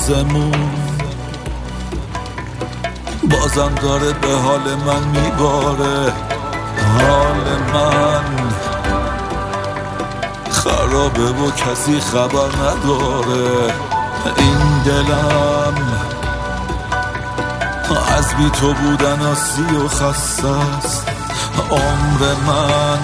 آسمون بازم داره به حال من میباره. حال من خرابه و کسی خبر نداره. این دلم از بی تو بودن آسی و خسته است. عمر من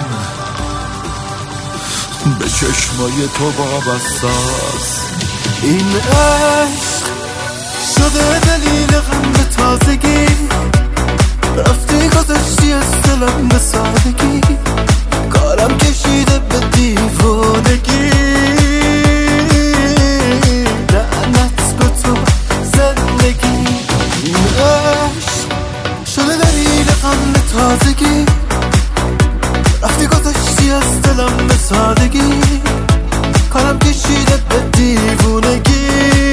به چشمای تو وابسته است. این عشق شده دلیل غم به تازگی، رفتی گذشتی از دلم به سادگی، کارم کشیده به دیوانگی. لعنت به تو زندگی. این عشق شده دلیل غم به تازگی، رفتی گذشتی از دلم به سادگی، کارم کشیده به دیوانگی.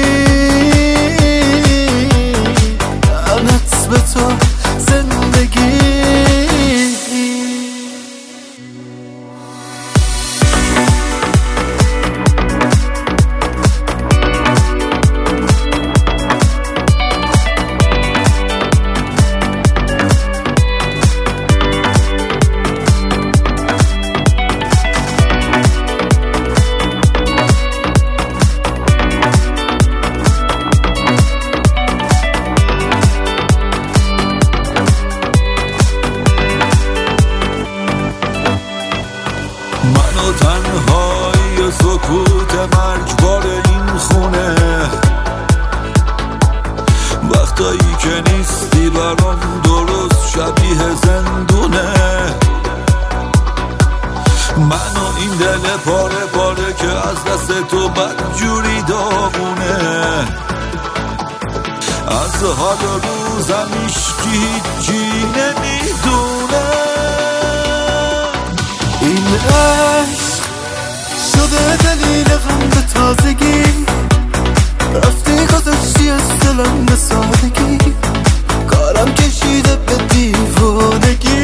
لعنت به تو زندگی. من و تنهایی و سکوت مرگبار این خونه، وقتایی که نیستی برام درست شبیه زندونه. من و این دل پاره پاره که از دست تو بدجوری داغونه. از حال روزم هیچی نمیدونه. این عشق شده دلیل غم به تازگی، رفتی گذشتی از دلم به سادگی، کارم کشیده به دیوانگی.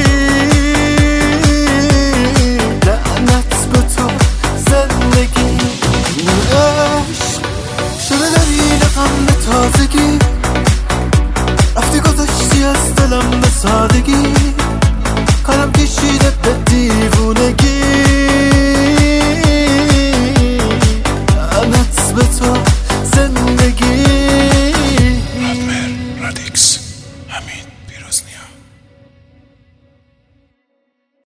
لعنت به تو زندگی. این عشق شده دلیل غم به تازگی، رفتی گذشتی از دلم به سادگی،